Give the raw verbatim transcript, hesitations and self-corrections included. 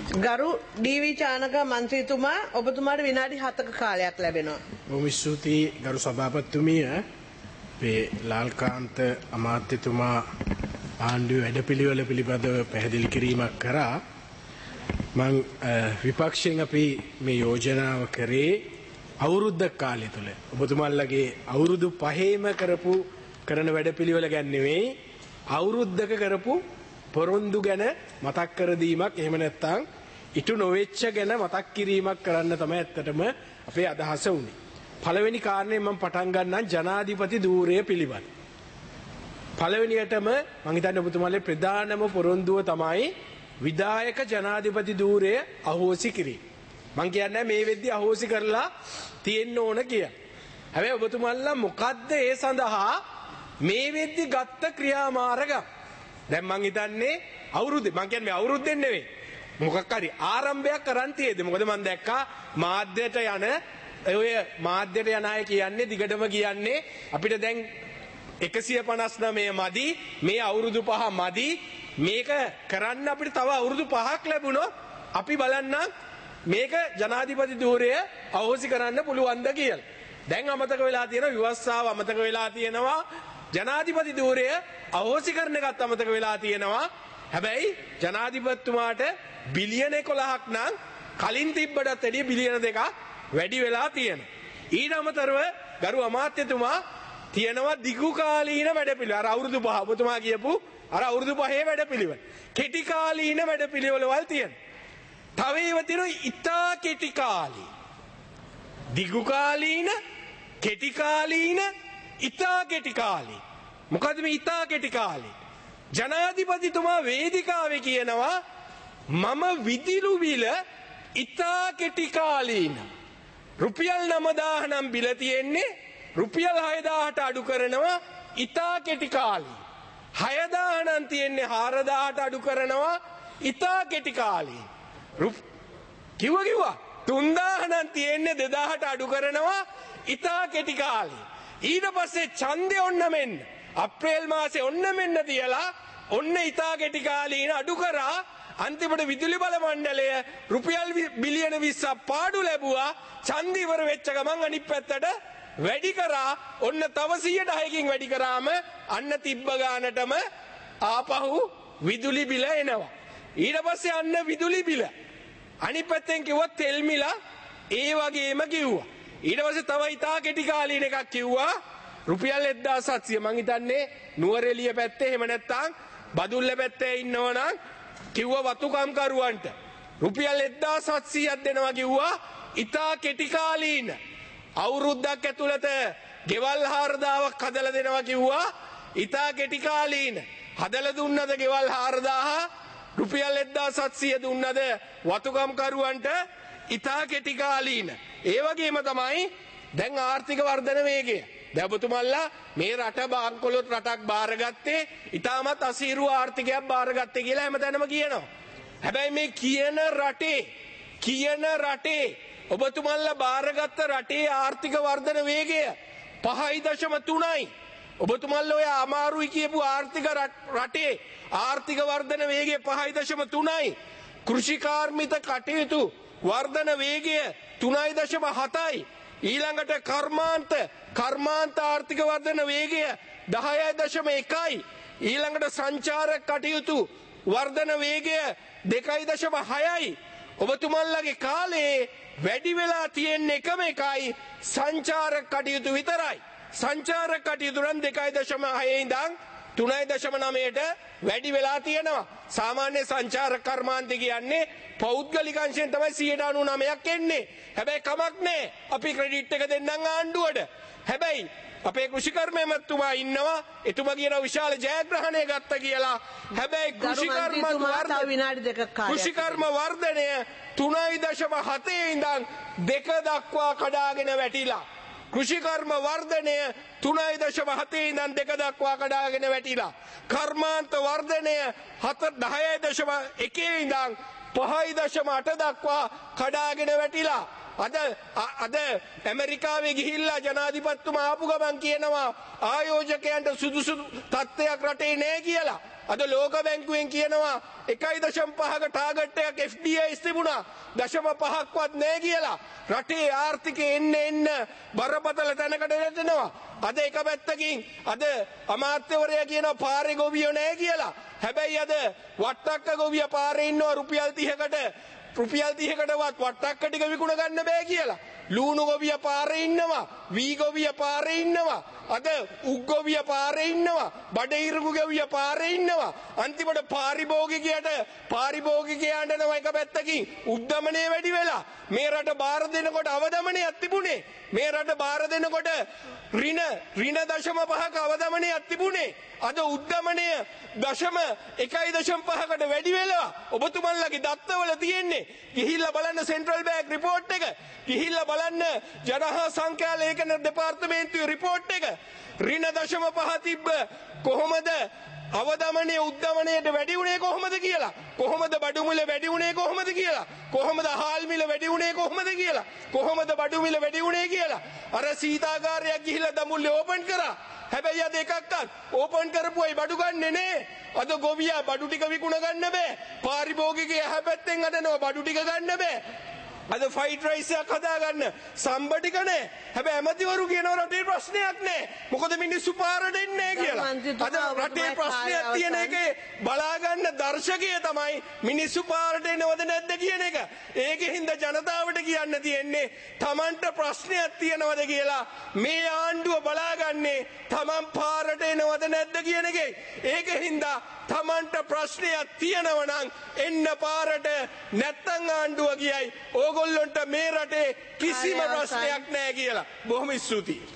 ගරු ඩීවී චානක මන්ත්‍රීතුමා ඔබතුමාට විනාඩි හතක කාලයක් ලැබෙනවා. බොහොම ස්තුතියි ගරු සභාපතිතුමිය. මේ ලාල්කාන්ත අමාත්‍යතුමා ආණ්ඩුවේ වැඩපිළිවෙල පිළිබඳව පැහැදිලි කිරීමක් කරා. මම විපක්ෂයෙන් අපි මේ යෝජනාව කරේ අවුරුද්ද කාලය තුල ඔබතුමාලගේ අවුරුදු පහේම කරපු කරන වැඩපිළිවෙල ගැන නෙවෙයි අවුරුද්දක කරපු පොරොන්දු ගැන මතක් කර දීමක් එහෙම නැත්නම් ඉටු නොවෙච්ච ගැන මතක් කිරීමක් කරන්න තමයි ඇත්තටම අපේ අදහස උනේ. පළවෙනි කාරණේ මම පටන් ගන්නම් ජනාධිපති ධූරය පිළිබඳ. පළවෙනියටම මම හිතන්නේ ඔබතුමාලේ ප්‍රධානම පොරොන්දුව තමයි විධායක ජනාධිපති ධූරය අහෝසි කිරීම. මම කියන්නේ මේ වෙද්දි අහෝසි කරලා තියෙන්න ඕන කියලා. හැබැයි ඔබතුමාලා මොකද්ද ඒ සඳහා මේ වෙද්දි ගත්ත ක්‍රියාමාර්ග? දැන් මං හිතන්නේ අවුරුද්දේ මං කියන්නේ මේ අවුරුද්දෙන් නෙවෙයි මොකක් හරි ආරම්භයක් කරන් තියෙද මොකද මං දැක්කා මාධ්‍යයට යන ඔය මාධ්‍යයට යන අය කියන්නේ දිගටම කියන්නේ අපිට දැන් එකසිය පනස් නවය මදි මේ අවුරුදු පහ මදි මේක කරන්න අපිට තව අවුරුදු පහක් ලැබුණොත් අපි බලන්නම් මේක ජනාධිපති ධූරය අහෝසි කරන්න පුළුවන්ද කියලා. දැන් අමතක වෙලා තියෙනවා විවස්සාව අමතක වෙලා තියෙනවා ජනාධිපති ධූරය අහෝසි කරන එකත් අමතක වෙලා තියෙනවා. හැබැයි ජනාධිපතිතුමාට බිලියන එකොළහක් නම් කලින් තිබ්බටත් වැඩිය බිලියන දෙකක් වැඩි වෙලා තියෙනවා. ඊට අමතරව ගරු අමාත්‍යතුමා තියෙනවා දිගු කාලීන වැඩපිළිවෙල. අර අවුරුදු පහ ඔබතුමා කියපු අර අවුරුදු පහේ වැඩපිළිවෙල. කෙටි කාලීන වැඩපිළිවෙලවල් තියෙනවා. තව ඒවා තියෙනවා ඉතා කෙටි කාලී. දිගු කාලීන, කෙටි කාලීන, ඉතා කෙටි කාලී. මොකද මේ ඉතා කෙටි කාලී? ජනාධිපතිතුමා වේදිකාවේ කියනවා මම විදුලි බිල ඉතා කෙටි කාලීන රුපියල් නවදාහ නම් බිල තියෙන්නේ රුපියල් හයදාහට අඩු කරනවා ඉතා කෙටි කාලී. හයදාහ නම් තියෙන්නේ හාරදාහට අඩු කරනවා ඉතා කෙටි කාලී. කිව්වා කිව්වා තුන්දාහ නම් තියෙන්නේ දෙදාහට අඩු කරනවා ඉතා කෙටි කාලී. ඊට පස්සේ ඡන්දය ඔන්න මෙන්න අප්‍රේල් මාසේ ඔන්න මෙන්න තියලා ඔන්න ඉතා කෙටි කාලීන අඩු කරා අන්තිමට විදුලි බල මණ්ඩලය රුපියල් බිලියන විස්සක් පාඩු ලැබුවා. ඡන්ද ඉවර වෙච්ච ගමන් අනිත් පැත්තට වැඩි කරා ඔන්න තව සියයට දහයකින් වැඩි කරාම අන්න තිබ්බ ගානටම ආපහු විදුලි බිල එනවා. ඊට පස්සේ අන්න විදුලි බිල අනිත් පැත්තෙන් කිව්වා තෙල් මිල ඒ වගේම කිව්වා. ඊට පස්සේ තව ඉතා කෙටි කාලීන එකක් කිව්වා රුපියල් එක්දාස් හත්සිය. මං හිතන්නේ නුවරඑළිය පැත්තේ එහෙම නැත්නම් බදුල්ල පැත්තේ ඉන්නවනම් කිව්වා වතුකම් කරුවන්ට රුපියල් එක්දාස් හත්සීයක් දෙනවා කිව්වා ඉතා කෙටි කාලීන. අවුරුද්දක් ඇතුළත ගෙවල් හාරදාහක් හදලා දෙනවා කිව්වා ඉතා කෙටි කාලීන. හදලා දුන්නද ගෙවල් හාරදාහ රුපියල් එක්දාස් හත්සීය දුන්නද වතුකම් කරුවන්ට ඉතා කෙටි කාලීන. ඒ වගේම තමයි දැන් ආර්ථික වර්ධන වේගය. දැන් ඔබතුමල්ලා මේ රට බාංකොලොත් රටක් බාරගත්තේ ඉතාමත් අසීරු ආර්ථිකයක් බාරගත්තේ කියලා හැමතැනම කියනවා. හැබැයි මේ කියන රටේ කියන රටේ ඔබතුමල්ලා බාරගත්ත රටේ ආර්ථික වර්ධන වේගය පහයි දශම තුනයි. ඔබතුමල්ලා ඔය අමාරුයි කියපු ආර්ථික රටේ ආර්ථික වර්ධන වේගය පහයි දශම තුනයි. කෘෂිකාර්මික කටයුතු වර්ධන වේගය තුනයි දශම හතයි. ඊළඟට කර්මාන්ත කර්මාන්ත ආර්ථික වර්ධන වේගය දහයයි දශම එකයි. ඊළඟට සංචාරක කටයුතු වර්ධන වේගය දෙකයි දශම හයයි. ඔබතුමන්ලගේ කාලේ වැඩි වෙලා තියෙන එකම එකයි සංචාරක කටයුතු විතරයි. සංචාරක කටයුතු නම් දෙකයි දශම හයේ ඉඳන් තුනයි දශම නවයට වැඩි වෙලා තියෙනවා. සාමාන්‍ය සංචාරක කර්මාන්ත කියන්නේ පෞද්ගලික අංශයෙන් තමයි සියයට අනූ නවයක් එන්නේ. හැබැයි කමක් නැහැ. අපි ක්‍රෙඩිට් එක දෙන්නම් ආණ්ඩුවට. හැබැයි අපේ කෘෂිකර්ම මැතිතුමා ඉන්නවා. එතුමා කියන විශාල ජයග්‍රහණය ගත්ත කියලා. හැබැයි කෘෂිකර්ම කෘෂිකර්ම වර්ධනය තුනයි දශම හතේ ඉඳන් දෙක දක්වා කඩාගෙන වැටිලා. කෘෂිකර්ම වර්ධනය තුනයි දශම හතේ ඉඳන් දෙක දක්වා කඩාගෙන වැටිලා. කර්මාන්ත වර්ධනය දහයයි දශම එකේ ඉඳන් පහයි දශම අට දක්වා කඩාගෙන වැටිලා. අද අද ඇමරිකාවේ ගිහිල්ලා ජනාධිපතිතුමා ආපු ගමන් කියනවා ආයෝජකයන්ට සුදුසු තත්ත්වයක් රටේ නැහැ කියලා. අද ලෝක බැංකුවෙන් කියනවා එකයි දශම පහක ටාගට් එකක් එෆ් ඩී ආයි තිබුණා දශම පහක්වත් නැහැ කියලා. රටේ ආර්ථිකය එන්න එන්න බරපතල තැනකට වැටෙනවා. අද එක පැත්තකින් අද අමාත්‍යවරයා කියනවා පාරේ ගොවියෝ නැහැ කියලා. හැබැයි අද වට්ටක්ක ගොවිය පාරේ ඉන්නවා රුපියල් තිහකට රුපියල් තිහකටවත් වට්ටක්ක ටික විකුණ ගන්න බෑ කියලා. ලූණු ගොවිය පාරේ ඉන්නවා, වී ගොවිය පාරේ ඉන්නවා, අද උග් ගොවිය පාරේ ඉන්නවා, බඩහිරු ගොවිය පාරේ ඉන්නවා. අන්තිමට පාරිභෝගිකයට පාරිභෝගිකයන්ට නම එක පැත්තකින් උද්දමනය වැඩි වෙලා මේ රට බාර දෙනකොට අවදමනයක් තිබුණේ. මේ රට බාර දෙනකොට ඍණ ඍණ දශම පහක අවදමනයක් තිබුණේ. අද උද්දමනය දශම එකයි දශම පහකට වැඩි වෙලා ඔබතුමන්ලගේ දත්තවල තියෙන්නේ. ගිහිල්ලා බලන්න සෙන්ට්‍රල් බැංක් රිපෝට් එක. ගිහිල්ලා බලන්න ජනහා සංඛ්‍යා ලේඛන දෙපාර්තමේන්තුවේ රිපෝට් එක. ඍණ දශම පහ තිබ්බ කොහොමද අවදමනය උද්දමනයට වැඩි වුණේ කොහොමද කියලා. කොහොමද බඩු මිල වැඩි වුණේ කොහොමද කියලා. කොහොමද හාල් මිල වැඩි වුණේ කොහොමද කියලා. කොහොමද බඩු මිල වැඩි වුණේ කියලා. අර සීතාගාරයක් ගිහිල්ලා දමුල්ලේ ඕපන් කරා. හැබැයි අද එකක්වත් ඕපන් කරපු අය බඩු ගන්නෙ නේ. අද ගොවියා බඩු ටික විකුණ ගන්න බෑ. පාරිභෝගිකයා හැපැත්තෙන් අදනවා බඩු ටික ගන්න බෑ. අද ෆයිට් රයිස් එකක් හදාගන්න සම්බ ටික නැහැ. හැබැයි ඇමතිවරු කියනවා රටේ ප්‍රශ්නයක් නැහැ. මොකද මිනිස්සු පාරට එන්නේ නැහැ කියලා. අද රටේ ප්‍රශ්නයක් තියෙන එකේ බලා ගන්න දර්ශකය තමයි මිනිස්සු පාරට එනවද නැද්ද කියන එක. ඒකෙන්ද ජනතාවට කියන්න තියෙන්නේ Tamanට ප්‍රශ්නයක් තියෙනවද කියලා. මේ ආණ්ඩුව බලාගන්නේ Taman පාරට එනවද නැද්ද කියන එකේ. ඒකෙන්ද Tamanට ප්‍රශ්නයක් තියෙනවා නම් එන්න පාරට නැත්තම් ආණ්ඩුව ගියයි ඕගොල්ලන්ට මේ රටේ කිසිම ප්‍රශ්නයක් නැහැ කියලා. බොහොම ස්තුතියි.